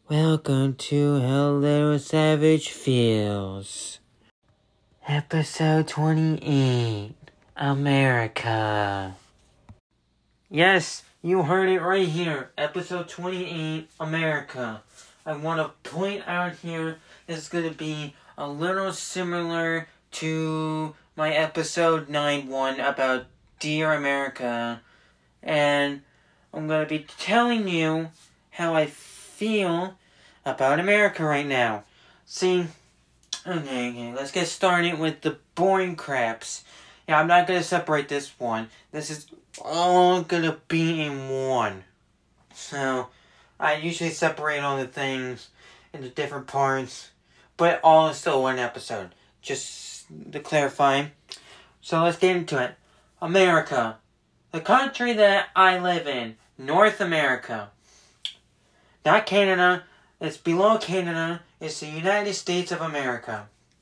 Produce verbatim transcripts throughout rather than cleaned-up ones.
Welcome to How Little Savage Feels. Episode twenty-eight, America. Yes, you heard it right here. Episode twenty-eight, America. I want to point out here, this is going to be a little similar to my episode nine one about Dear America. And I'm going to be telling you how I feel about America right now. See, okay, okay, let's get started with the boring craps. Yeah, I'm not going to separate this one. This is all going to be in one. So, I usually separate all the things into different parts, but all is still one episode. Just to clarify. So, let's get into it. America. The country that I live in. North America. Not Canada. It's below Canada. It's the United States of America.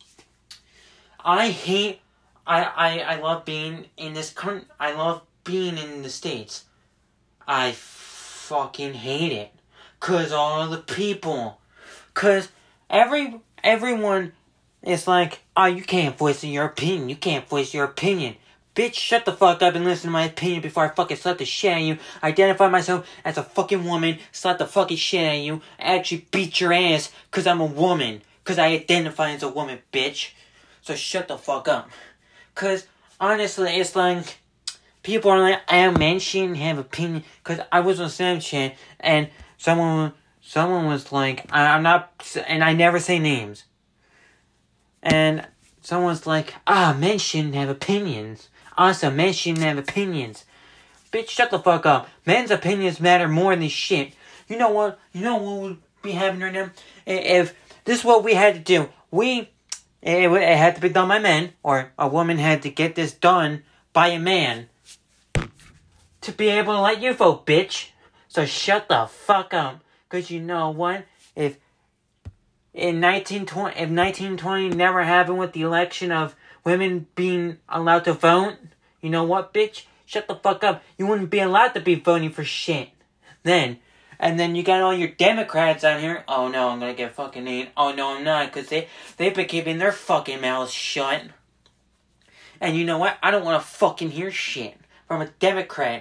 I hate... I, I, I love being in this country. I love being in the States. I fucking hate it. Cause all the people. Cause every everyone is like, oh, you can't voice your opinion. You can't voice your opinion. Bitch, shut the fuck up and listen to my opinion before I fucking slap the shit out of you. Identify myself as a fucking woman, slap the fucking shit out of you, actually beat your ass cause I'm a woman. Cause I identify as a woman, bitch. So shut the fuck up. Cause, honestly, it's like, people are like, I men shouldn't have opinion. Cause I was on Snapchat and someone, someone was like, I, I'm not, and I never say names. And someone's like, ah, men shouldn't have opinions. Also, men shouldn't have opinions. Bitch, shut the fuck up. Men's opinions matter more than shit. You know what? You know what would be happening right now? If this is what we had to do. We, it, it had to be done by men. Or a woman had to get this done by a man. To be able to let you vote, bitch. So shut the fuck up. Because you know what? If in nineteen twenty, if nineteen twenty never happened with the election of women being allowed to vote, you know what, bitch? Shut the fuck up. You wouldn't be allowed to be voting for shit. Then, and then you got all your Democrats out here. Oh no, I'm gonna get fucking named. Oh no, I'm not, because they, they've been keeping their fucking mouths shut. And you know what? I don't want to fucking hear shit from a Democrat.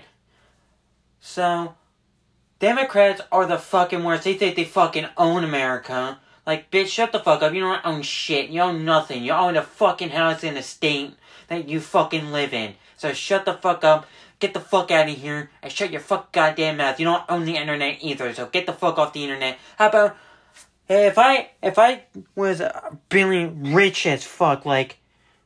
So, Democrats are the fucking worst. They think they fucking own America. Like, bitch, shut the fuck up. You don't own shit. You own nothing. You own a fucking house in a state that you fucking live in. So shut the fuck up. Get the fuck out of here. And shut your fuck goddamn mouth. You don't own the internet either. So get the fuck off the internet. How about... If I... If I was really rich as fuck, like...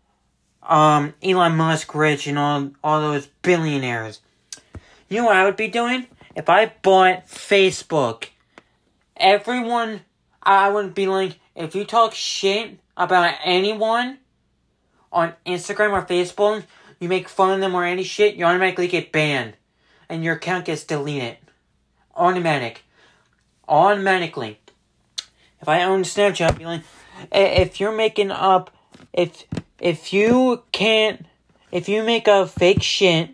Um, Elon Musk rich and all, all those billionaires. You know what I would be doing? If I bought Facebook, everyone... I wouldn't be like, if you talk shit about anyone on Instagram or Facebook, you make fun of them or any shit, you automatically get banned. And your account gets deleted. Automatic. Automatically. If I own Snapchat, I'd be like, if you're making up, if, if you can't, if you make up fake shit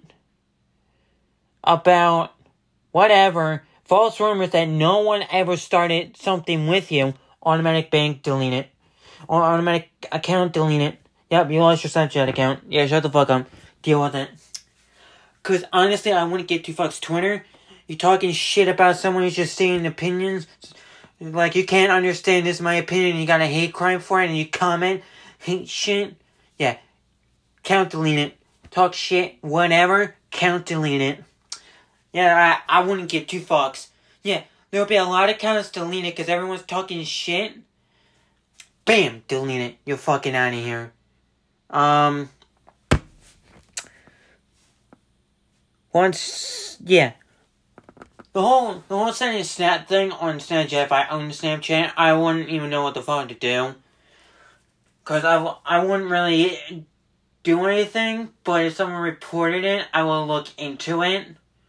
about whatever, false rumors that no one ever started something with you, automatic bank delete it. Or automatic account delete it. Yep, you lost your Snapchat account. Yeah, shut the fuck up. Deal with it. Cause honestly, I wouldn't get two fucks. Twitter, you talking shit about someone who's just saying opinions. Like, you can't understand this is my opinion, you got a hate crime for it, and you comment, hate shit. Yeah, account delete it. Talk shit, whatever, account delete it. Yeah, I, I wouldn't give two fucks. Yeah, there'll be a lot of accounts deleted because everyone's talking shit. Bam! Delete it. You're fucking out of here. Um... Once... Yeah. The whole... The whole sending snap thing on Snapchat, if I owned Snapchat, I wouldn't even know what the fuck to do. Because I, I wouldn't really do anything, but if someone reported it, I will look into it.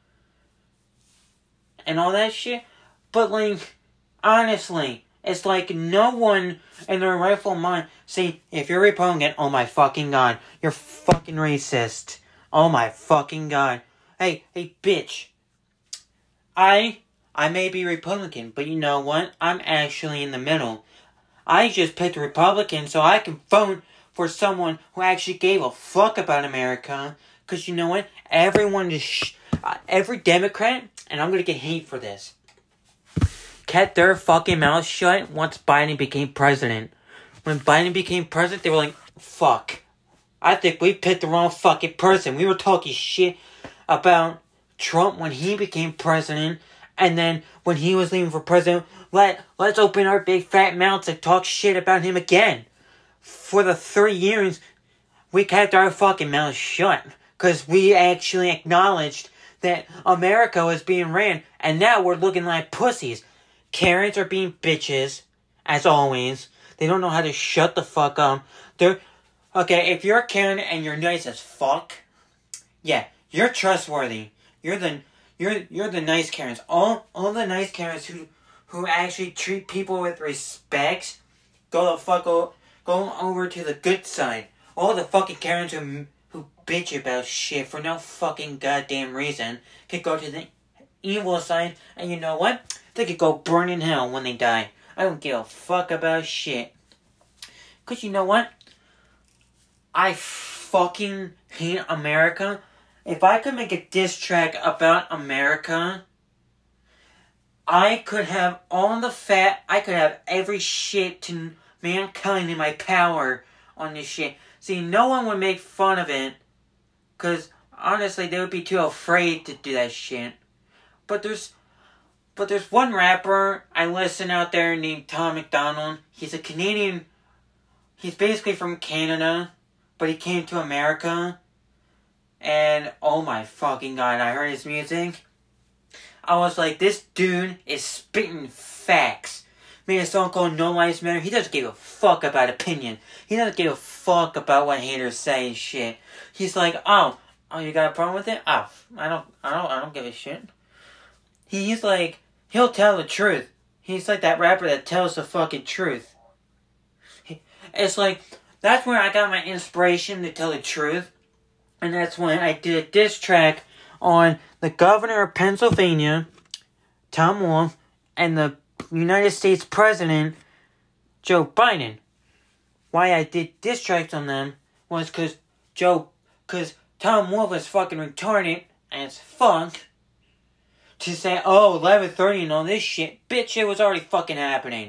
And all that shit. But, like, honestly, it's like no one in their rightful mind. See, if you're Republican, oh my fucking god, you're fucking racist. Oh my fucking god. Hey, hey, bitch. I I may be Republican, but you know what? I'm actually in the middle. I just picked Republican so I can vote for someone who actually gave a fuck about America. Because you know what? Everyone just... Sh- uh, every Democrat, and I'm going to get hate for this, kept their fucking mouth shut once Biden became president. When Biden became president, they were like, fuck. I think we picked the wrong fucking person. We were talking shit about Trump when he became president. And then when he was leaving for president, let, let's open our big fat mouths and talk shit about him again. For the three years, we kept our fucking mouths shut. Because we actually acknowledged that America was being ran. And now we're looking like pussies. Karens are being bitches, as always. They don't know how to shut the fuck up. They're... Okay, if you're a Karen and you're nice as fuck, yeah, you're trustworthy. You're the you're you're the nice Karens. All all the nice Karens who who actually treat people with respect, go the fuck o- go over to the good side. All the fucking Karens who who bitch about shit for no fucking goddamn reason could go to the evil side, and you know what? They could go burn in hell when they die. I don't give a fuck about shit. Cause you know what? I fucking hate America. If I could make a diss track about America, I could have all the fat, I could have every shit to mankind in my power on this shit. See, no one would make fun of it, because honestly, they would be too afraid to do that shit. But there's, but there's one rapper I listen out there named Tom MacDonald. He's a Canadian, he's basically from Canada, but he came to America, and oh my fucking god, I heard his music. I was like, this dude is spitting facts. Made a song called No Lives Matter. He doesn't give a fuck about opinion. He doesn't give a fuck about what haters say and shit. He's like, oh, oh, you got a problem with it? Oh, I don't, I don't, I don't give a shit. He's like, he'll tell the truth. He's like that rapper that tells the fucking truth. He, it's like, that's where I got my inspiration to tell the truth. And that's when I did a diss track on the governor of Pennsylvania, Tom Wolf, and the United States President, Joe Biden. Why I did diss tracks on them was because Joe, because Tom Wolf is fucking retarded as fuck to say, oh, eleven thirty and all this shit. Bitch, it was already fucking happening.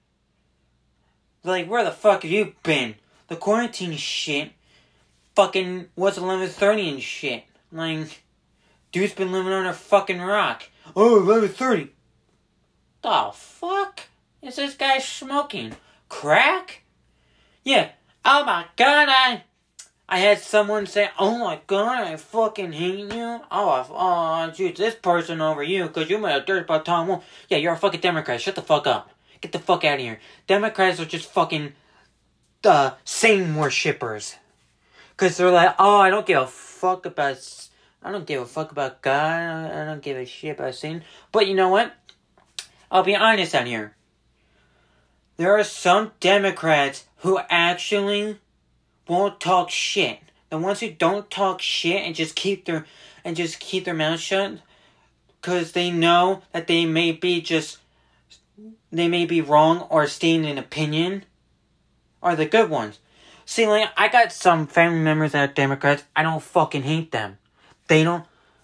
Like, where the fuck have you been? The quarantine shit fucking was eleven thirty and shit. Like, dude's been living on a fucking rock. Oh, eleven thirty. The fuck is this guy smoking? Crack? Yeah. Oh my god, I... I had someone say, oh my god, I fucking hate you. Oh, I, oh, I choose this person over you because you made a dirt about Tom Wolf. Yeah, you're a fucking Democrat. Shut the fuck up. Get the fuck out of here. Democrats are just fucking... Uh, Satan worshippers. Because they're like, oh, I don't give a fuck about... I don't give a fuck about God. I don't give a shit about Satan. But you know what? I'll be honest out here. There are some Democrats who actually won't talk shit. The ones who don't talk shit and just keep their... And just keep their mouth shut. Because they know that they may be just... They may be wrong or stating an opinion. Are the good ones. See, like, I got some family members that are Democrats. I don't fucking hate them. They don't...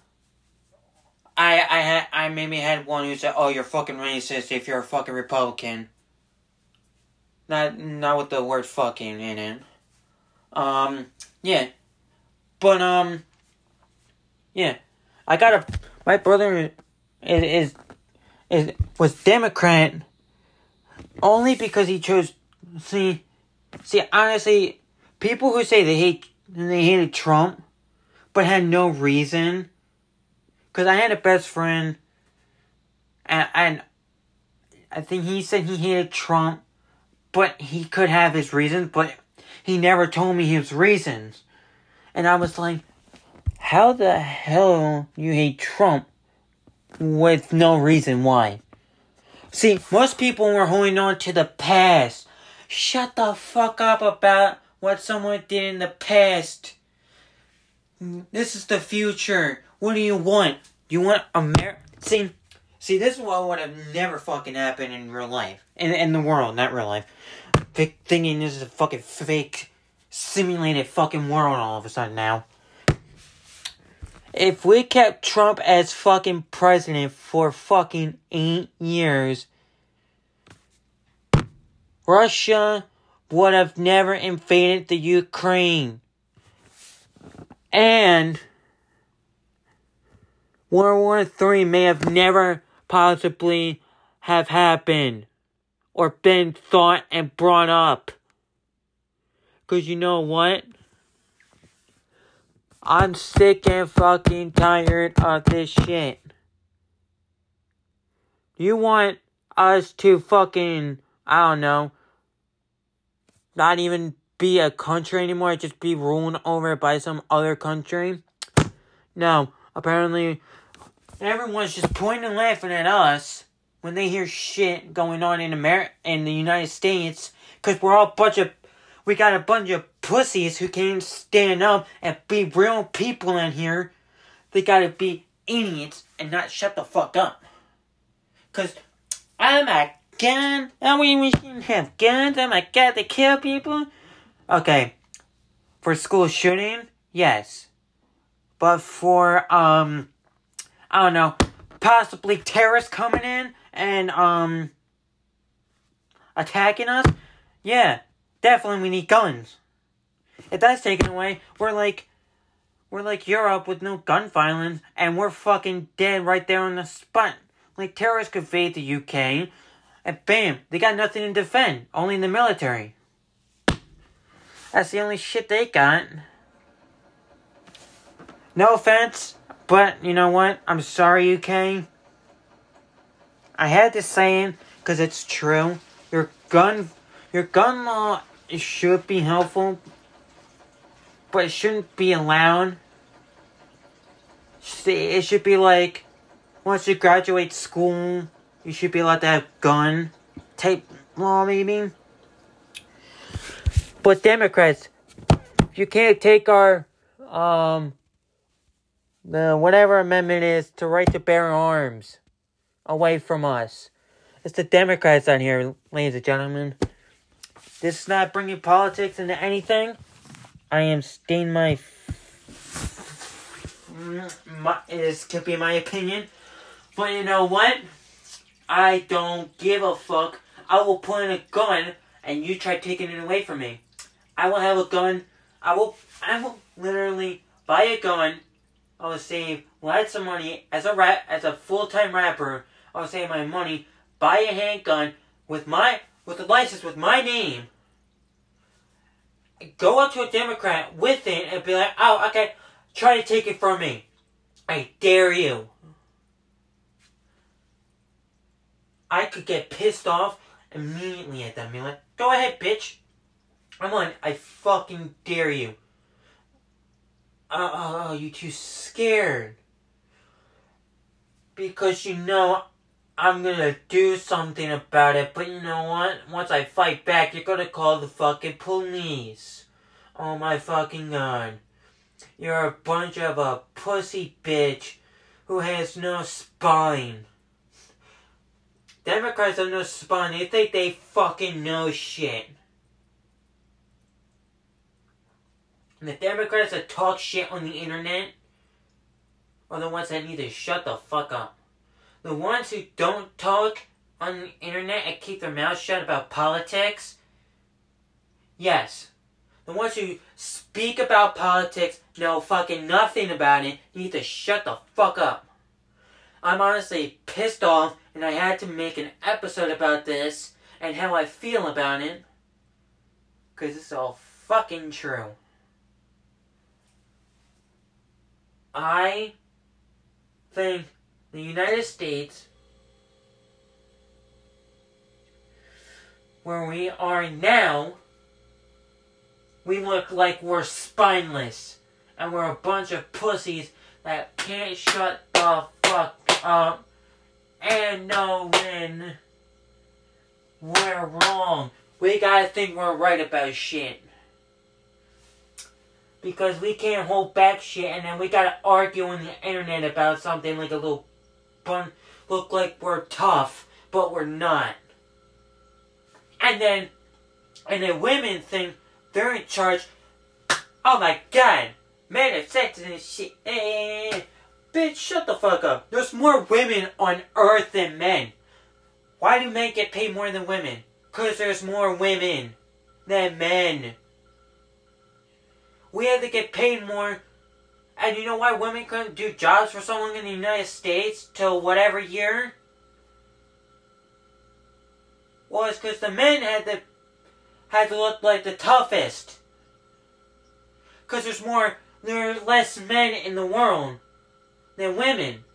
I I had I maybe had one who said, oh, you're fucking racist if you're a fucking Republican. Not, not with the word fucking in it. Um, yeah. But, um... Yeah. I got a... My brother is... is, is was Democrat only because he chose... See... See, honestly, people who say they hate they hated Trump, but had no reason. Because I had a best friend, and, and I think he said he hated Trump, but he could have his reasons, but he never told me his reasons. And I was like, how the hell you hate Trump with no reason why? See, most people were holding on to the past. Shut the fuck up about what someone did in the past. This is the future. What do you want? You want America? See, See, this is what would have never fucking happened in real life. In, in the world, not real life. Fake thinking this is a fucking fake, simulated fucking world all of a sudden now. If we kept Trump as fucking president for fucking eight years, Russia would have never invaded the Ukraine. And World War Three may have never possibly have happened or been thought and brought up. Cause you know what? I'm sick and fucking tired of this shit. You want us to fucking, I don't know, not even be a country anymore, just be ruled over by some other country? No, apparently everyone's just pointing and laughing at us when they hear shit going on in America, in the United States, because we're all a bunch of, we got a bunch of pussies who can't stand up and be real people in here. They gotta be idiots and not shut the fuck up. Cause I'm a gun. Oh, we, we shouldn't have guns. Oh my god, they kill people. Okay, for school shooting, yes. But for, um, I don't know, possibly terrorists coming in and, um, attacking us, yeah, definitely we need guns. If that's taken away, we're like, we're like Europe with no gun violence, and we're fucking dead right there on the spot. Like, terrorists could invade the U K, and bam, they got nothing to defend, only the military. That's the only shit they got. No offense, but you know what? I'm sorry, U K. I had to say it, because it's true. Your gun, your gun law, it should be helpful, but it shouldn't be allowed. It should be like, once you graduate school, you should be allowed to have gun type law, maybe. But Democrats, you can't take our, um, the whatever amendment is to right to bear arms away from us. It's the Democrats on here, ladies and gentlemen. This is not bringing politics into anything. I am stating my, my this could be my opinion. But you know what? I don't give a fuck. I will point a gun and you try taking it away from me. I will have a gun. I will I will literally buy a gun. I will save lots of money as a rap as a full-time rapper. I will save my money, buy a handgun with my with a license with my name. Go up to a Democrat with it and be like, oh, okay, try to take it from me. I dare you. I could get pissed off immediately at them. Be like, go ahead, bitch. I'm on. I fucking dare you. Oh, oh, you too scared. Because you know I'm gonna do something about it. But you know what? Once I fight back, you're gonna call the fucking police. Oh my fucking god. You're a bunch of a pussy bitch who has no spine. Democrats have no spine. They think they fucking know shit. And the Democrats that talk shit on the internet are the ones that need to shut the fuck up. The ones who don't talk on the internet and keep their mouths shut about politics, yes. The ones who speak about politics, know fucking nothing about it, need to shut the fuck up. I'm honestly pissed off, and I had to make an episode about this and how I feel about it. Because it's all fucking true. I think the United States, where we are now, we look like we're spineless. And we're a bunch of pussies that can't shut the fuck up and know when we're wrong. We gotta think we're right about shit. Because we can't hold back shit, and then we gotta argue on the internet about something like a little bun, look like we're tough, but we're not. And then, and then women think they're in charge. Oh my god, men are sexist and shit. Eh, bitch, shut the fuck up. There's more women on earth than men. Why do men get paid more than women? Because there's more women than men. We have to get paid more. And you know why women couldn't do jobs for so long in the United States till whatever year? Well, it's because the men had to, had to look like the toughest. Because there's more, there are less men in the world than women.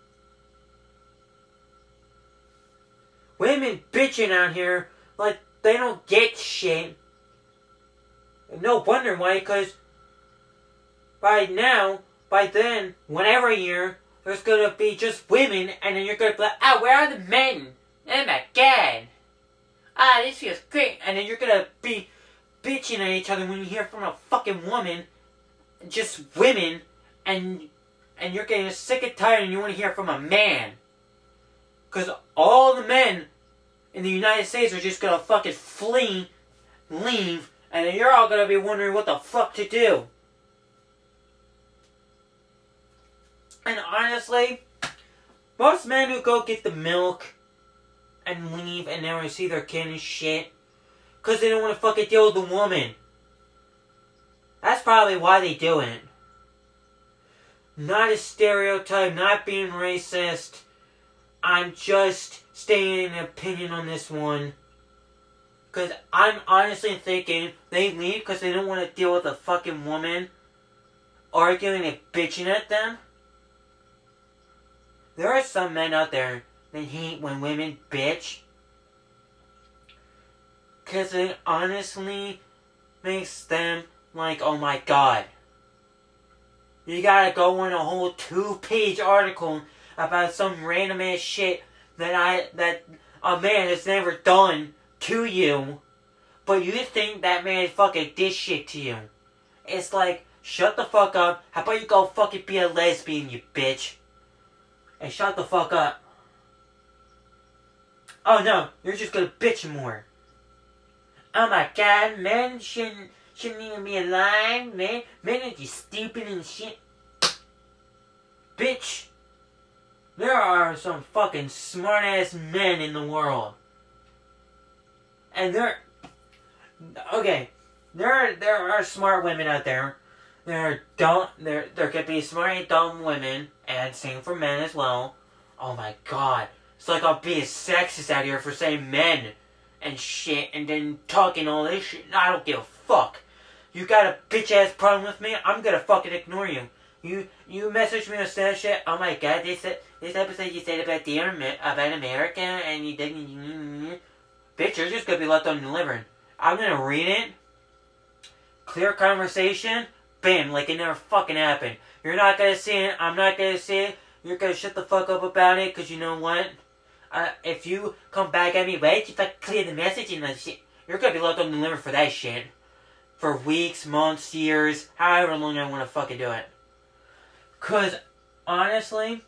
Women bitching out here like they don't get shit. No wonder why, because by now, by then, whatever year, there's gonna be just women, and then you're gonna be like, ah, where are the men? Oh my god. Ah, this feels great. And then you're gonna be bitching at each other when you hear from a fucking woman, just women, and and you're getting sick and tired and you want to hear from a man. Because all the men in the United States are just gonna fucking flee, leave, and then you're all gonna be wondering what the fuck to do. And honestly, most men who go get the milk and leave and never see their kid and shit, because they don't want to fucking deal with the woman. That's probably why they do it. Not a stereotype, not being racist. I'm just stating an opinion on this one. Because I'm honestly thinking they leave because they don't want to deal with a fucking woman arguing and bitching at them. There are some men out there that hate when women bitch. Because it honestly makes them like, oh my god. You gotta go on a whole two-page article about some random ass shit that I that a man has never done to you, but you think that man fucking did shit to you. It's like, shut the fuck up. How about you go fucking be a lesbian, you bitch? And shut the fuck up. Oh no, you're just gonna bitch more. Oh my god, men shouldn't shouldn't even be alive, man. Men are just stupid and shit. Bitch, there are some fucking smart ass men in the world. And there okay, there are, there are smart women out there. There are dumb there there could be smart and dumb women, and same for men as well. Oh my god. It's like I'm being sexist out here for saying men and shit and then talking all this shit. I don't give a fuck. You got a bitch ass problem with me, I'm gonna fucking ignore you. You you message me on Snapchat. Oh my god, this this episode you said about the about America and you didn't. Bitch, you're just gonna be left undelivered. I'm gonna read it. Clear conversation. Bam, like it never fucking happened. You're not gonna see it. I'm not gonna see it. You're gonna shut the fuck up about it, cause you know what? Uh, if you come back at me, wait, you like clear the message and that shit. You're gonna be left undelivered for that shit. For weeks, months, years, however long I wanna fucking do it. Cause, honestly,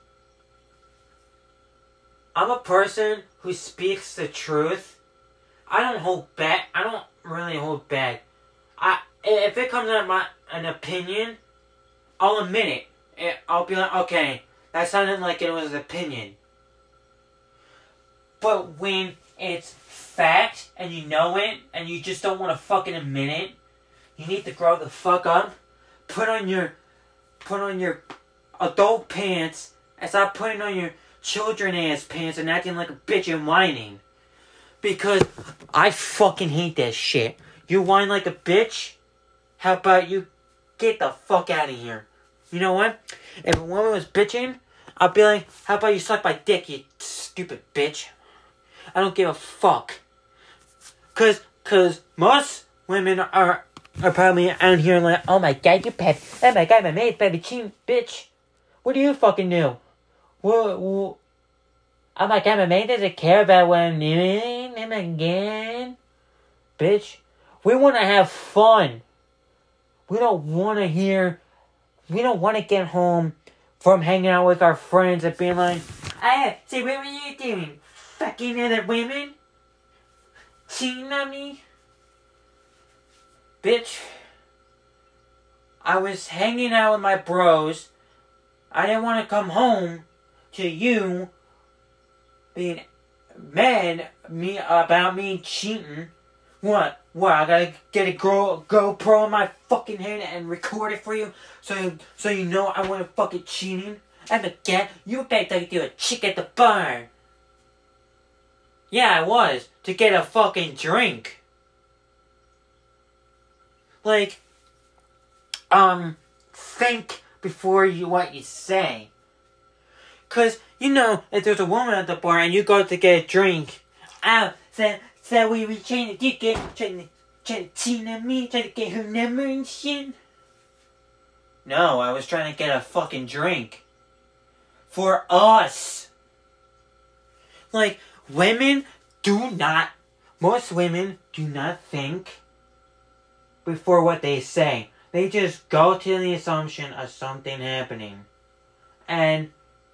I'm a person who speaks the truth. I don't hold back. I don't really hold back. I if it comes out my an opinion, I'll admit it. it. I'll be like, okay, that sounded like it was an opinion. But when it's fact and you know it and you just don't want to fucking admit it, you need to grow the fuck up. Put on your put on your adult pants and stop putting on your children ass pants and acting like a bitch and whining. Because I fucking hate that shit. You whine like a bitch? How about you get the fuck out of here? You know what? If a woman was bitching, I'd be like, how about you suck my dick, you stupid bitch? I don't give a fuck. Cause, cause most women are, are probably out here like, oh my god, you pep, oh my god, my mate's baby cheap, bitch. What do you fucking do? What, what? Oh my god, my mate doesn't care about what I'm doing. Oh my god. Bitch, we want to have fun. We don't want to hear, we don't want to get home from hanging out with our friends and being like, I say, what were you doing? Fucking other women? Cheating on me? Bitch. I was hanging out with my bros. I didn't want to come home to you being mad me about me cheating. What? What? I gotta get a Go GoPro in my fucking head and record it for you, so so you know I wasn't fucking cheating. And again, you bet like you a chick at the bar. Yeah, I was to get a fucking drink. Like, um, think before you what you say. Cause you know, if there's a woman at the bar and you go to get a drink, ow, so so we were trying to get trying to trying to cheat on me, trying to get her number and shit. No, I was trying to get a fucking drink. For us. Like, women do not, most women do not think before what they say. They just go to the assumption of something happening. And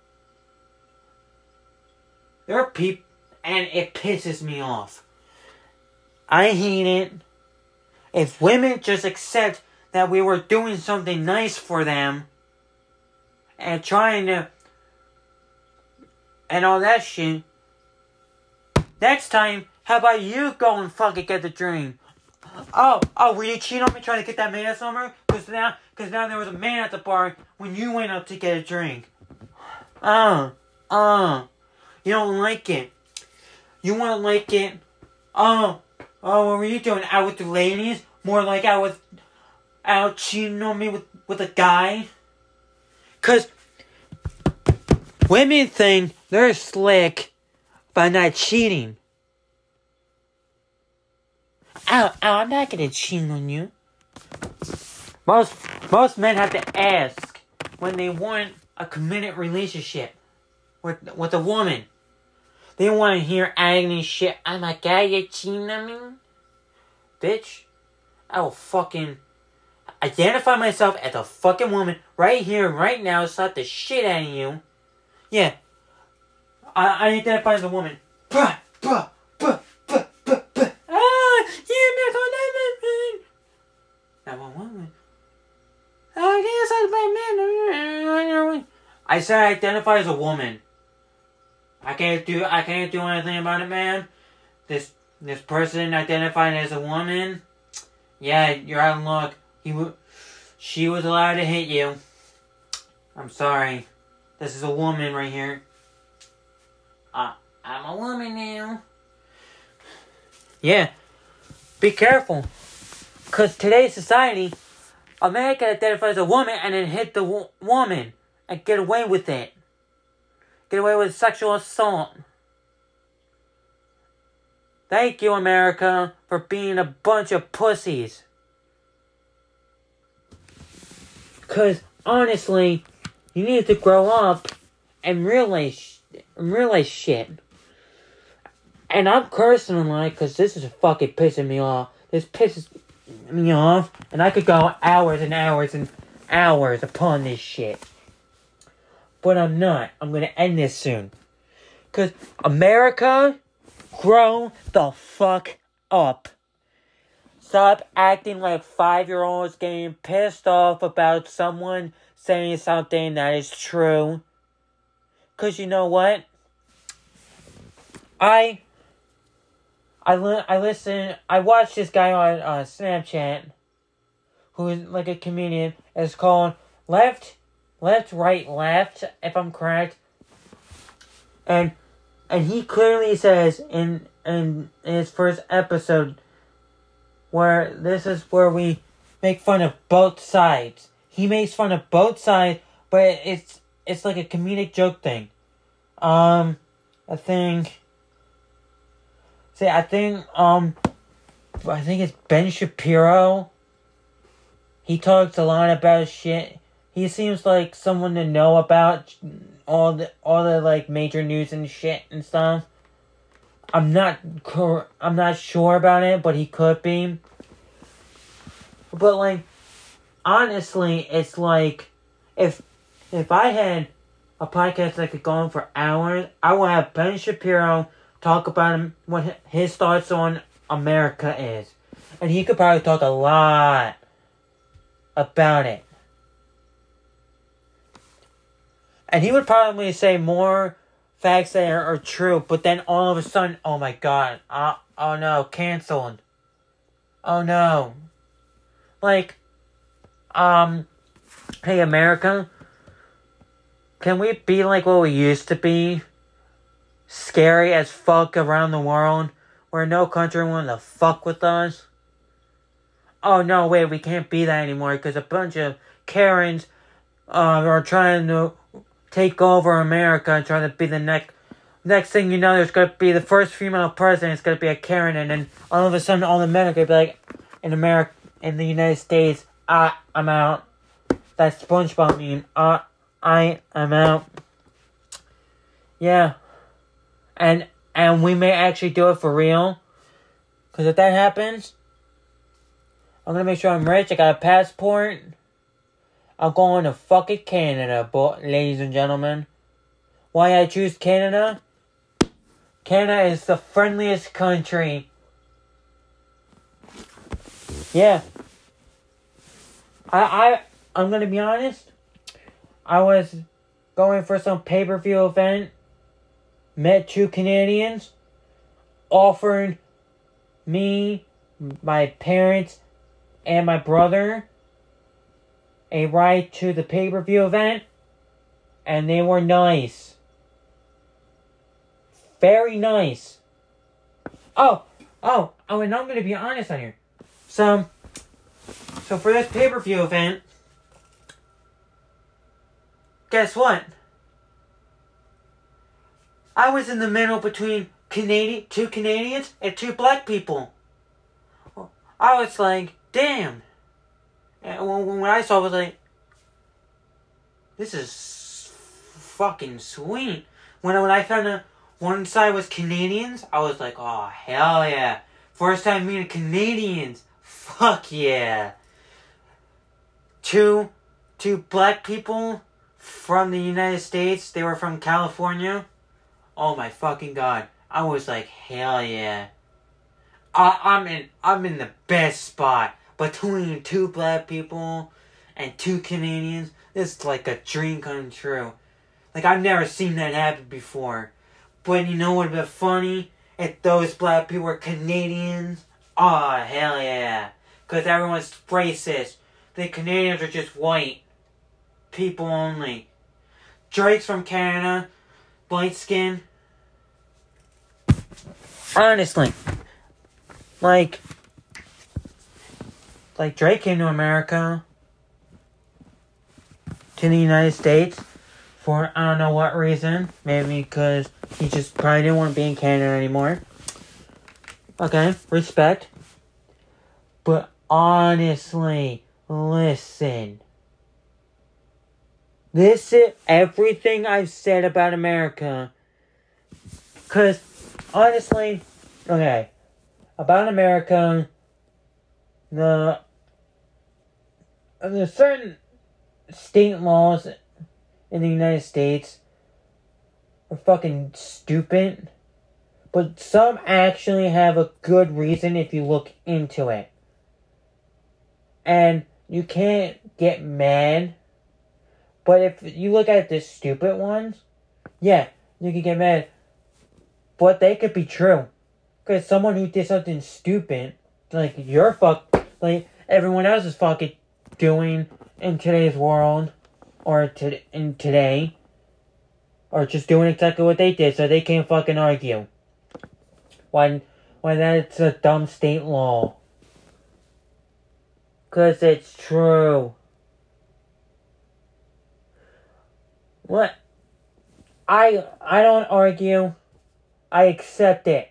there are people, and it pisses me off. I hate it. If women just accept that we were doing something nice for them and trying to and all that shit, next time, how about you go and fucking get the drink? Oh, oh, were you cheating on me trying to get that man somewhere? Cause now, cause now there was a man at the bar when you went up to get a drink. Uh, uh, you don't like it. You wanna like it. Oh, oh, what were you doing? Out with the ladies? More like out with, out cheating on me with, with a guy? Cause women think they're slick by not cheating. Oh, oh, I'm not gonna cheat on you. Most most men have to ask when they want a committed relationship with with a woman. They want to hear agony shit. Oh my god, you're cheating on me? Bitch, I will fucking identify myself as a fucking woman right here, right now, slap the shit out of you. Yeah. I, I identify as a woman. Bah, bah, bah, bah, bah, bah. Ah, you make on that man. I'm a woman. I guess I man. I said I identify as a woman. I can't do I can't do anything about it, man. This this person identified as a woman. Yeah, you're out of luck. He w- she was allowed to hit you. I'm sorry. This is a woman right here. Uh, I'm a woman now. Yeah. Be careful. Because today's society, a man can identify as a woman and then hit the wo- woman and get away with it. Get away with sexual assault. Thank you, America, for being a bunch of pussies. Because, honestly, you need to grow up and realize, realize shit. And I'm cursing on it because this is fucking pissing me off. This pisses me off. And I could go hours and hours and hours upon this shit. But I'm not. I'm going to end this soon. Because America, grow the fuck up. Stop acting like five-year-olds getting pissed off about someone saying something that is true. Because you know what? I... I, li- I listen... I watched this guy on uh, Snapchat, who is like a comedian. It's called Left... Left, Right, Left, if I'm correct. And... And he clearly says in, in in his first episode, where this is where we make fun of both sides. He makes fun of both sides, but it's it's like a comedic joke thing. Um, I think. See, I think um, I think it's Ben Shapiro. He talks a lot about shit. He seems like someone to know about all the all the like major news and shit and stuff. I'm not cor- I'm not sure about it, but he could be. But like, honestly, it's like if if I had a podcast that could go on for hours. I will have Ben Shapiro talk about him, what his thoughts on America is. And he could probably talk a lot about it. And he would probably say more facts that are, are true, but then all of a sudden, oh my god, uh, oh no, canceled. Oh no. Like, um, hey America, can we be like what we used to be? Scary as fuck around the world, where no country wanted to fuck with us? Oh no, wait, we can't be that anymore because a bunch of Karens uh, are trying to take over America and trying to be the next. Next thing you know, there's going to be the first female president. It's going to be a Karen, and then all of a sudden, all the men are going to be like, in America, in the United States, ah, I'm out. That SpongeBob meme, ah, I am out. Yeah, and and we may actually do it for real, because if that happens, I'm gonna make sure I'm rich. I got a passport. I'm going to fucking Canada, bo- ladies and gentlemen. Why I choose Canada? Canada is the friendliest country. Yeah. I, I, I'm gonna be honest. I was going for some pay-per-view event. Met two Canadians. Offered me, my parents, and my brother a ride to the pay-per-view event. And they were nice. Very nice. Oh, oh, oh, and I'm going to be honest on here. So, so for this pay-per-view event, guess what? I was in the middle between Canadian, two Canadians and two black people. I was like, damn. And when, when I saw it, I was like, this is fucking sweet. When, when I found out one side was Canadians, I was like, oh, hell yeah. First time meeting Canadians. Fuck yeah. Two, two black people from the United States. They were from California. Oh my fucking god. I was like, hell yeah. I, I'm in, I'm in the best spot. Between two black people and two Canadians. This is like a dream come true. Like, I've never seen that happen before. But you know what would be funny? If those black people were Canadians? Oh, hell yeah. Because everyone's racist. The Canadians are just white. People only. Drake's from Canada. Light skin. Honestly. Like... Like, Drake came to America. To the United States. For I don't know what reason. Maybe because he just probably didn't want to be in Canada anymore. Okay, respect. But honestly, listen. This is everything I've said about America. Because, honestly, okay. About America, the, there's certain state laws in the United States are fucking stupid. But some actually have a good reason if you look into it. And you can't get mad. But if you look at the stupid ones, yeah, you can get mad. But they could be true. Because someone who did something stupid, like you're fuck, like everyone else is fucking doing in today's world, or to, in today, or just doing exactly what they did, so they can't fucking argue. When, when that's a dumb state law. Cause it's true. What? I, I don't argue. I accept it.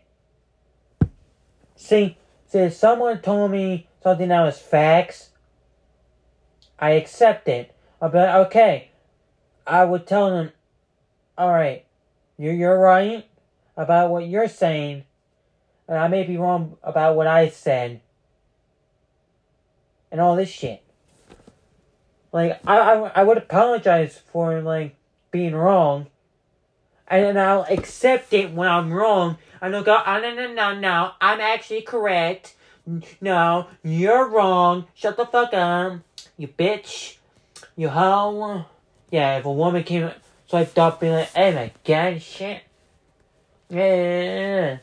See, see, if someone told me something that was facts, I accept it. I'll be like, okay. I would tell them, alright, you're, you're right about what you're saying, and I may be wrong about what I said. And all this shit. Like, I, I, I would apologize for, like, being wrong. And then I'll accept it when I'm wrong. And I'll go, oh, no, no, no, no, I'm actually correct. No, you're wrong. Shut the fuck up. You bitch. You hoe. Yeah, if a woman came swiped up, be like, oh my god, shit. Yeah.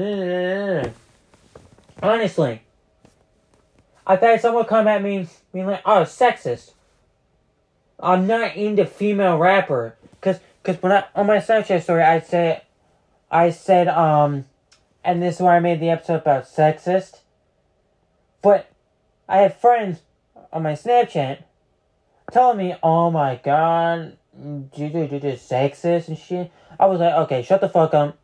Honestly, I've had someone come at me being like, oh, sexist. I'm not into female rapper. Cause, cause when I, on my Snapchat story, I said, I said, um, and this is where I made the episode about sexist. But I had friends on my Snapchat telling me, oh my god, you do this sexist and shit. I was like, okay, shut the fuck up.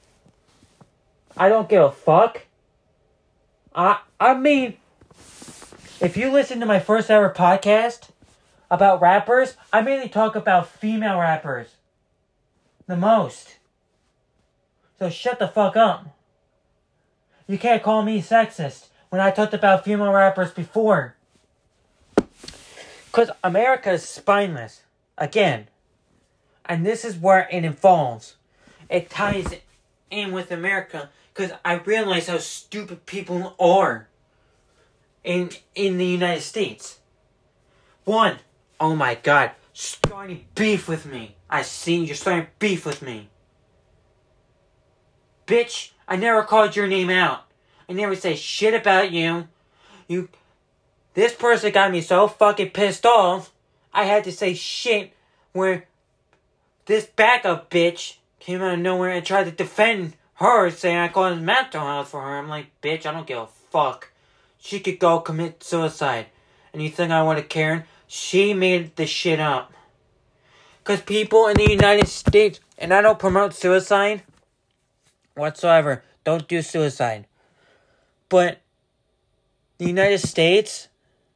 I don't give a fuck. I, I mean, if you listen to my first ever podcast about rappers, I mainly talk about female rappers. The most. So shut the fuck up. You can't call me sexist when I talked about female rappers before. Because America is spineless. Again. And this is where it involves. It ties in with America. Because I realize how stupid people are. In, in the United States. One. Oh my god. Starting beef with me. I see you're starting beef with me. Bitch, I never called your name out. I never say shit about you. You... This person got me so fucking pissed off, I had to say shit where this backup bitch came out of nowhere and tried to defend her, saying I called mental health for her. I'm like, bitch, I don't give a fuck. She could go commit suicide. And you think I would have cared? She made the shit up. Because people in the United States, and I don't promote suicide whatsoever. Don't do suicide. But the United States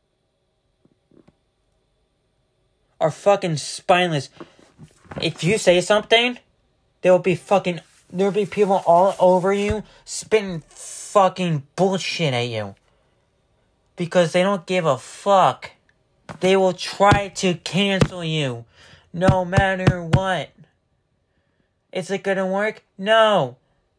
are fucking spineless. If you say something, there will be fucking, there will be people all over you spitting fucking bullshit at you. Because they don't give a fuck. They will try to cancel you. No matter what. Is it gonna work? No.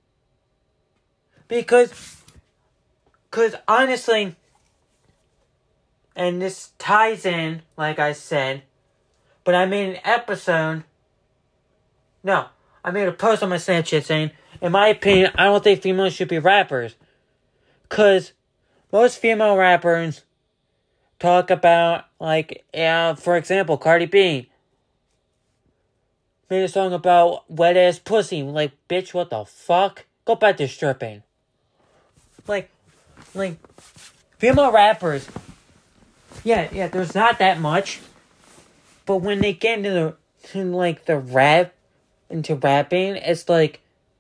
Because, because honestly, and this ties in, like I said, but I made an episode, no, I made a post on my Snapchat saying, in my opinion, I don't think females should be rappers. Because most female rappers talk about, like, uh, for example, Cardi B made a song about wet ass pussy. Like, bitch, what the fuck? Go back to stripping. Like, like, female rappers, yeah, yeah, there's not that much. But when they get into the, to like, the rap, into rapping, it's like,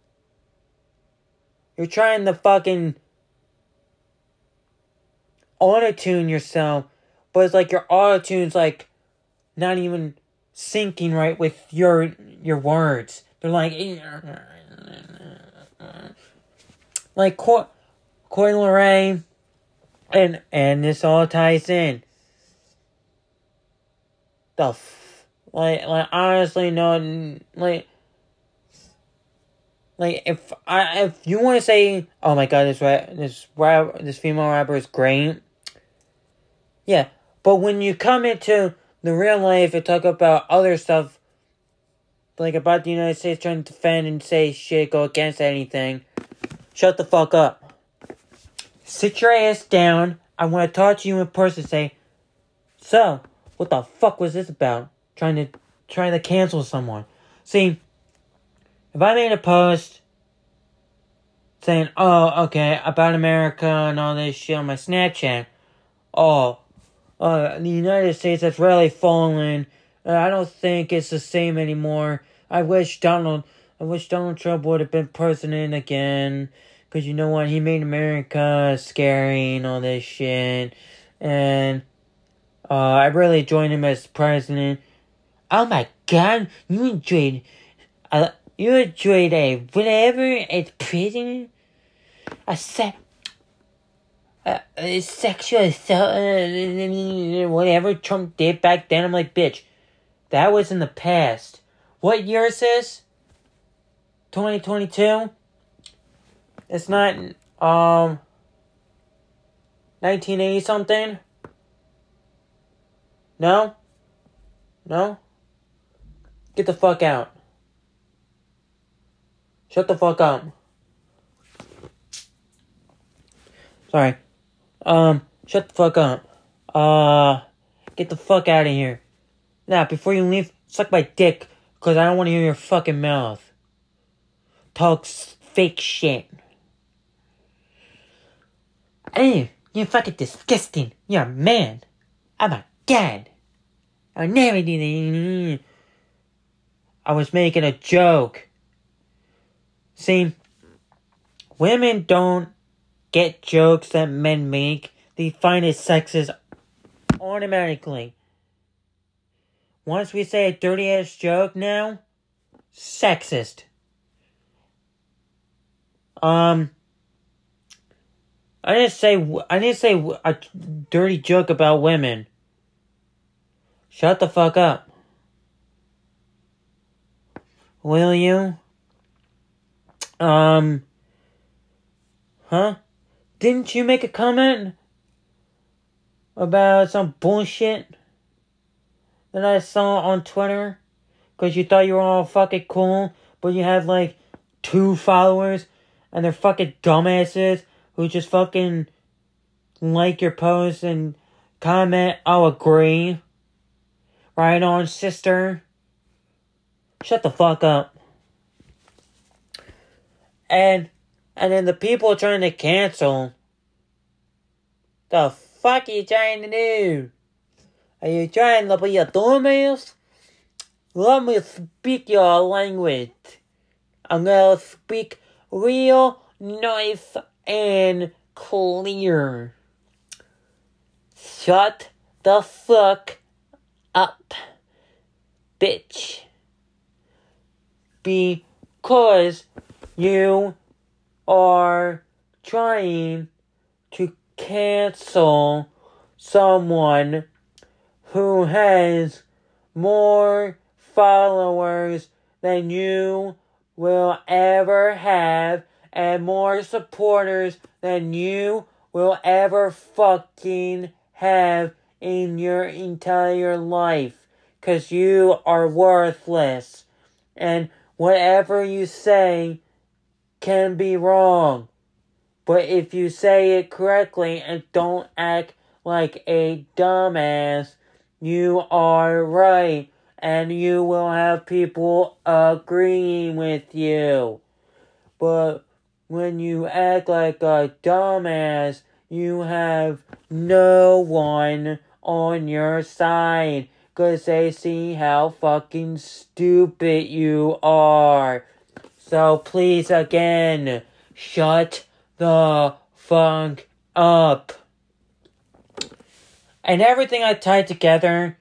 you're trying to fucking auto-tune yourself, but it's like your auto-tune's like, not even syncing right with your, your words. They're like, like, Coi Leray, and, and this all ties in. The f- like, like, honestly, no, like, like, if I, if you want to say, oh my god, this rap, this rap, this female rapper is great, yeah, but when you come into the real life and talk about other stuff, like about the United States trying to defend and say shit, go against anything, shut the fuck up. Sit your ass down. I want to talk to you in person, say, so, what the fuck was this about? Trying to, trying to cancel someone. See, if I made a post saying, oh, okay, about America and all this shit on my Snapchat, oh, uh, the United States has really fallen, uh, I don't think it's the same anymore, I wish Donald, I wish Donald Trump would have been president again, because you know what, he made America scary and all this shit, and, uh, I really joined him as president. Oh my god, you enjoyed, uh, you enjoyed a, whatever, as president? A se- uh, a sexual assault, uh, whatever Trump did back then. I'm like, bitch, that was in the past. What year is this? twenty twenty-two? It's not, um, nineteen eighty something? No? No? Get the fuck out. Shut the fuck up. Sorry. Um, shut the fuck up. Uh, get the fuck out of here. Now, before you leave, suck my dick, because I don't want to hear your fucking mouth. Talk fake shit. Hey, you're fucking disgusting. You're a man. I'm a dad. I never did it. I was making a joke. See, women don't get jokes that men make. They find it sexist automatically. Once we say a dirty ass joke now, sexist. Um, I didn't say I didn't say a dirty joke about women. Shut the fuck up. Will you? Um, huh? Didn't you make a comment about some bullshit that I saw on Twitter? Because you thought you were all fucking cool, but you have like two followers and they're fucking dumbasses who just fucking like your post and comment, I'll agree. Right on, sister. Shut the fuck up. And, and then the people trying to cancel. The fuck are you trying to do? Are you trying to be a dumbass? Let me speak your language. I'm gonna speak real nice and clear. Shut the fuck up, bitch. Because you are trying to cancel someone who has more followers than you will ever have and more supporters than you will ever fucking have in your entire life. 'Cause you are worthless. And whatever you say can be wrong. But if you say it correctly and don't act like a dumbass, you are right. And you will have people agreeing with you. But when you act like a dumbass, you have no one on your side. 'Cause they see how fucking stupid you are. So please again, shut the fuck up. And everything I tied together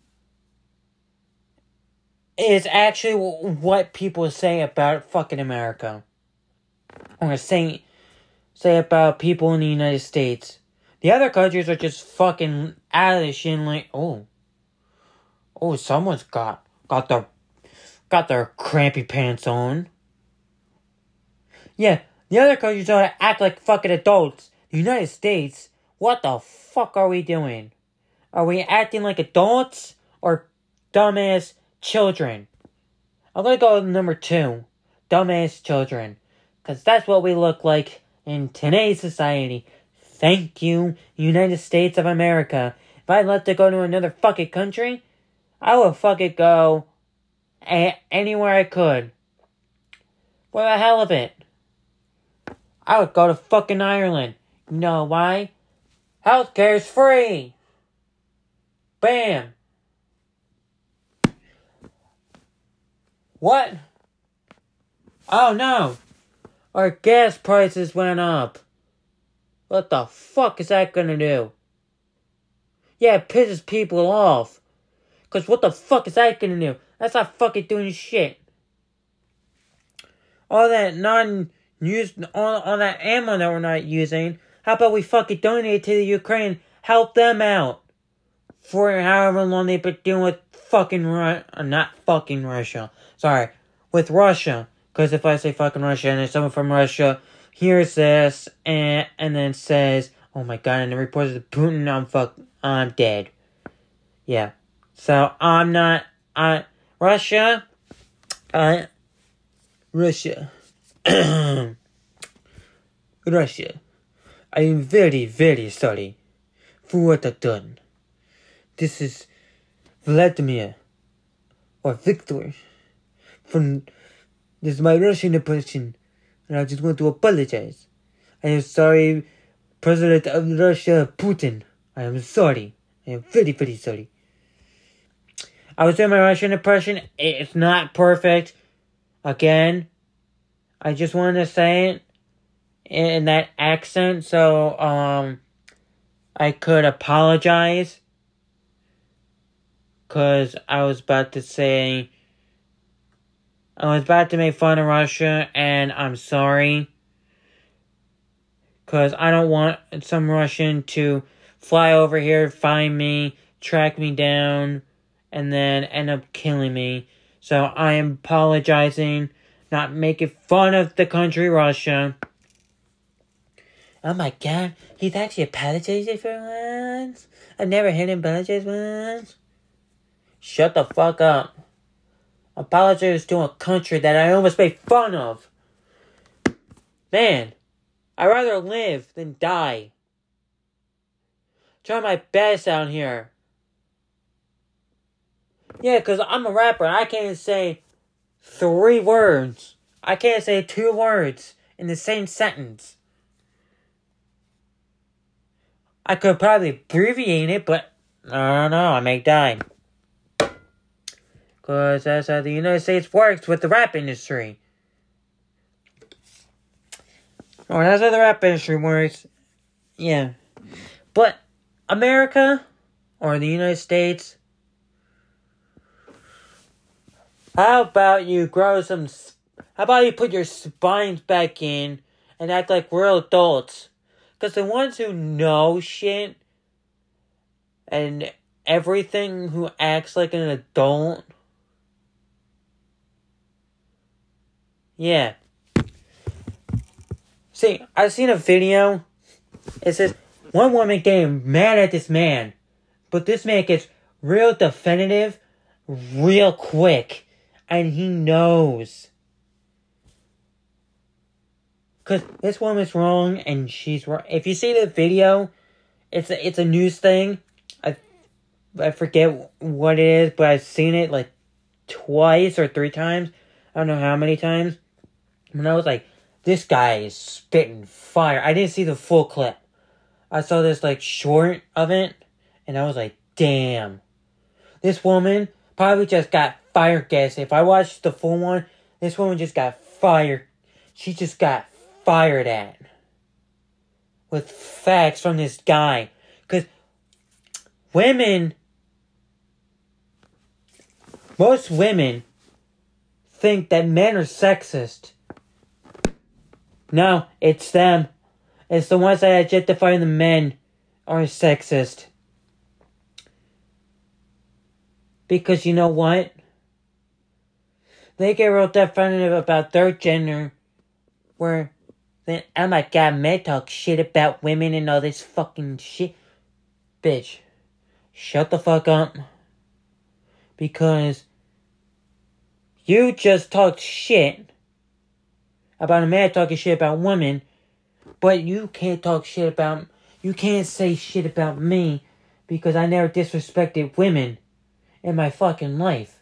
is actually what people say about fucking America. Or say, say about people in the United States. The other countries are just fucking out of the shit like, oh. Oh, someone's got, got their, got their crampy pants on. Yeah, the other countries don't act like fucking adults. The United States, what the fuck are we doing? Are we acting like adults or dumbass children? I'm gonna go with number two. Dumbass children. 'Cause that's what we look like in today's society. Thank you, United States of America. If I'd love to go to another fucking country, I would fucking go a- anywhere I could. For the hell of it. I would go to fucking Ireland. You know why? Healthcare's free. Bam. What? Oh no. Our gas prices went up. What the fuck is that gonna do? Yeah, it pisses people off. 'Cause what the fuck is that gonna do? That's not fucking doing shit. All that non-used, all, all that ammo that we're not using, how about we fucking donate it to the Ukraine, help them out. For however long they've been dealing with fucking Ru- uh, not fucking Russia. Sorry, with Russia. Because if I say fucking Russia and then someone from Russia hears this and and then says, "Oh my god," and it reports to Putin, I'm fuck, I'm dead. Yeah. So I'm not. I Russia. I Russia. Russia. I am very very sorry for what I've done. This is Vladimir or Victor from. This is my Russian impression, and I just want to apologize. I am sorry, President of Russia, Putin. I am sorry. I am very, very sorry. I was doing my Russian impression. It's not perfect. Again, I just wanted to say it in that accent so um I could apologize. Because I was about to say... I was about to make fun of Russia, and I'm sorry. Because I don't want some Russian to fly over here, find me, track me down, and then end up killing me. So I am apologizing, not making fun of the country Russia. Oh my god, he's actually apologizing for once? I've never heard him apologize once. Shut the fuck up. Apologize to a country that I almost made fun of. Man, I'd rather live than die. Try my best out here. Yeah, because I'm a rapper and I can't say three words. I can't say two words in the same sentence. I could probably abbreviate it, but I don't know, I may die. Because that's how the United States works with the rap industry. Or that's how the rap industry works. Yeah. But America, or the United States, how about you grow some... How about you put your spines back in and act like real adults? Because the ones who know shit and everything who acts like an adult... Yeah. See, I've seen a video. It says, one woman getting mad at this man. But this man gets real definitive, real quick. And he knows. Because this woman's wrong, and she's wrong. If you see the video, it's a, it's a news thing. I, I forget what it is, but I've seen it like twice or three times. I don't know how many times. And I was like, this guy is spitting fire. I didn't see the full clip. I saw this, like, short of it. And I was like, damn. This woman probably just got fire gas. If I watched the full one, this woman just got fired. She just got fired at. With facts from this guy. Because women... Most women think that men are sexist. No, it's them. It's the ones that identify the men are sexist. Because you know what? They get real definitive about their gender. Where, then, oh my god, men talk shit about women and all this fucking shit. Bitch, shut the fuck up. Because you just talked shit about a man talking shit about women, but you can't talk shit about, you can't say shit about me because I never disrespected women in my fucking life.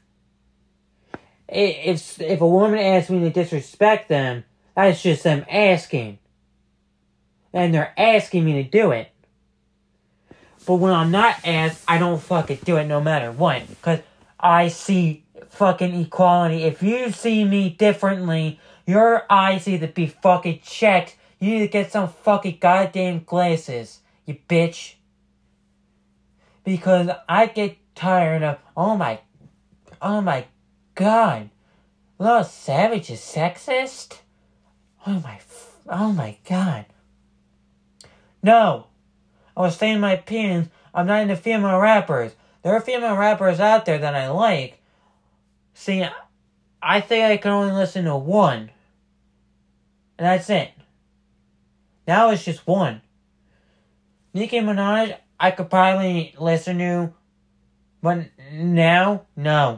If, if a woman asks me to disrespect them, that's just them asking. And they're asking me to do it. But when I'm not asked, I don't fucking do it no matter what. Because I see fucking equality. If you see me differently, your eyes need to be fucking checked. You need to get some fucking goddamn glasses, you bitch. Because I get tired of, oh my, oh my god. Little Savage is sexist? Oh my, oh my god. No. I was saying my opinions. I'm not into female rappers. There are female rappers out there that I like. See, I think I can only listen to one. And that's it. Now it's just one. Nicki Minaj, I could probably listen to. But now, no.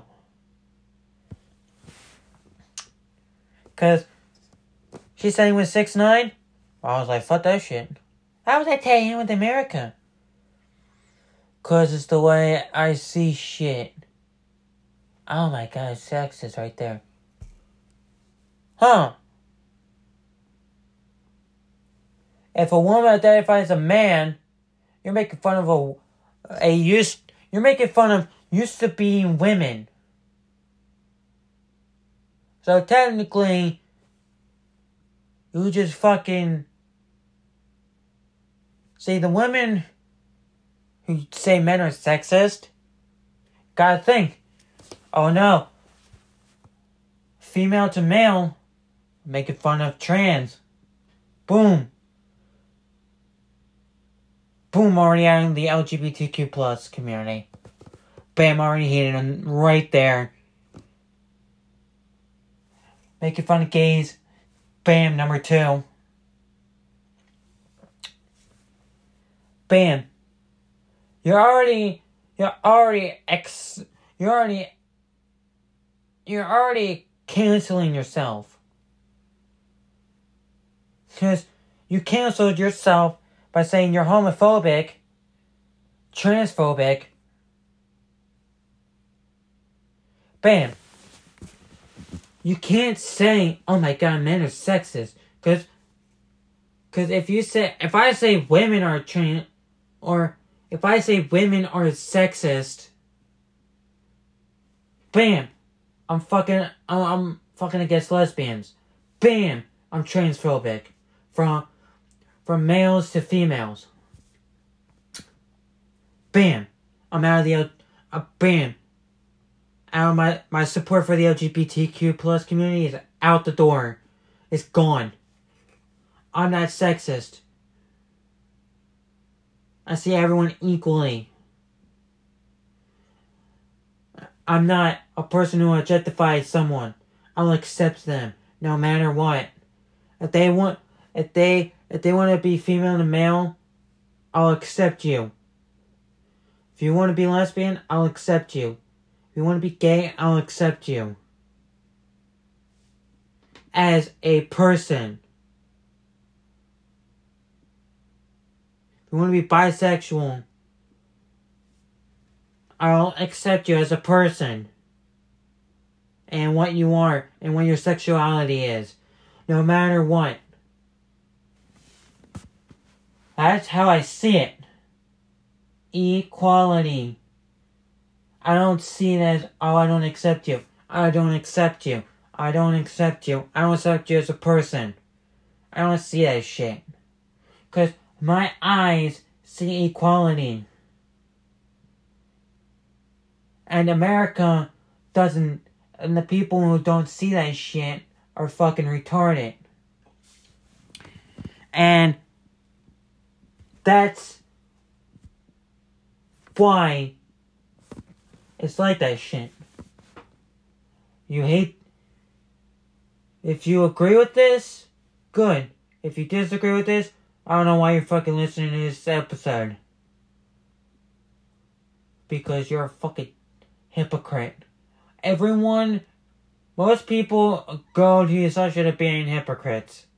Because she sang with six nine. I was like, fuck that shit. How was I taking with America? Because it's the way I see shit. Oh my god, sexist right there. Huh. If a woman identifies as a man, you're making fun of a, a used, you're making fun of used to being women. So technically, you just fucking, see, the women who say men are sexist, gotta think, oh no, female to male, making fun of trans. Boom. Boom, already out in the L G B T Q plus community. Bam, already hitting them right there. Making fun of gays. Bam, number two. Bam. You're already, you're already ex, you're already, you're already canceling yourself. Because you canceled yourself by saying you're homophobic, transphobic. Bam. You can't say, oh my god, men are sexist. Because, because if you say, if I say women are trans, or if I say women are sexist, bam, I'm fucking, I'm, I'm fucking against lesbians. Bam, I'm transphobic. From, from males to females. Bam, I'm out of the, uh, bam. Out of my, my support for the L G B T Q plus community is out the door. It's gone. I'm not sexist. I see everyone equally. I'm not a person who objectifies someone. I'll accept them no matter what. If they want, if they, if they want to be female to male, I'll accept you. If you want to be lesbian, I'll accept you. If you want to be gay, I'll accept you. As a person. If you want to be bisexual, I'll accept you as a person. And what you are, and what your sexuality is. No matter what. That's how I see it. Equality. I don't see it as, oh, I don't accept you. I don't accept you. I don't accept you. I don't accept you as a person. I don't see that shit. Because my eyes see equality. And America doesn't, and the people who don't see that shit are fucking retarded. And that's why it's like that shit. You hate... If you agree with this, good. If you disagree with this, I don't know why you're fucking listening to this episode. Because you're a fucking hypocrite. Everyone... Most people go to the assumption of being hypocrites.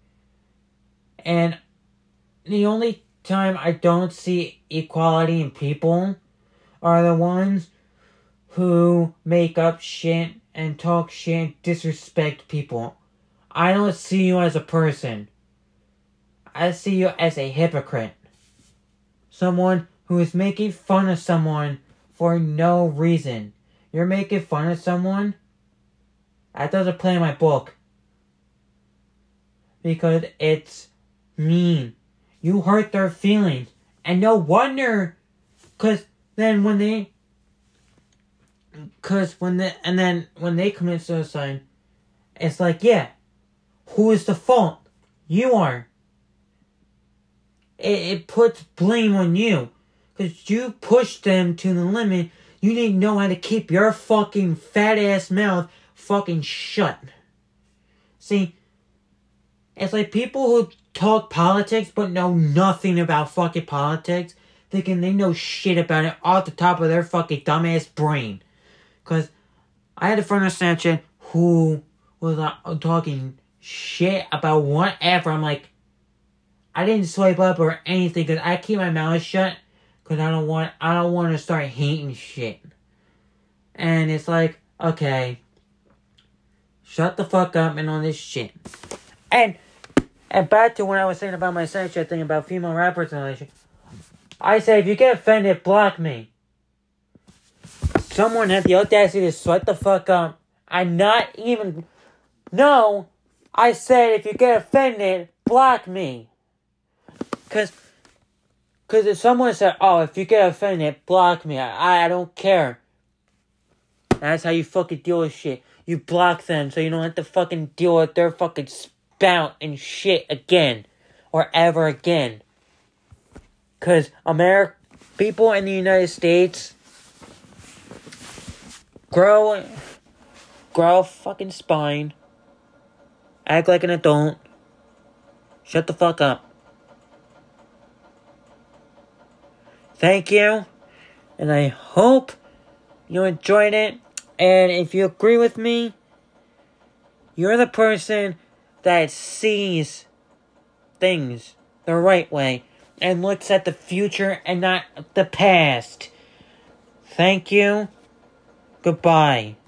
And the only time I don't see equality in people are the ones who make up shit and talk shit and disrespect people. I don't see you as a person. I see you as a hypocrite. Someone who is making fun of someone for no reason. You're making fun of someone? That doesn't play in my book. Because it's mean. You hurt their feelings. And no wonder, because then when they, because when they, and then when they commit suicide, it's like, yeah, who is the fault? You are. It, it puts blame on you. Because you pushed them to the limit. You need to know how to keep your fucking fat ass mouth fucking shut. See, it's like people who talk politics but know nothing about fucking politics, thinking they know shit about it off the top of their fucking dumbass brain. Because I had a friend on Snapchat who was uh, talking shit about whatever. I'm like, I didn't swipe up or anything because I keep my mouth shut because I don't want I don't want to start hating shit. And it's like, okay, shut the fuck up and on this shit. And and back to when I was saying about my Snapchat thing about female rappers and all that shit. I say, if you get offended, block me. Someone had the audacity to shut the fuck up. I'm not even... No, I said if you get offended, block me. Because Cause if someone said, oh, if you get offended, block me. I, I don't care. That's how you fucking deal with shit. You block them so you don't have to fucking deal with their fucking spout and shit again. Or ever again. Because America, people in the United States grow, grow a fucking spine. Act like an adult. Shut the fuck up. Thank you. And I hope you enjoyed it. And if you agree with me, you're the person that sees things the right way and looks at the future and not the past. Thank you. Goodbye.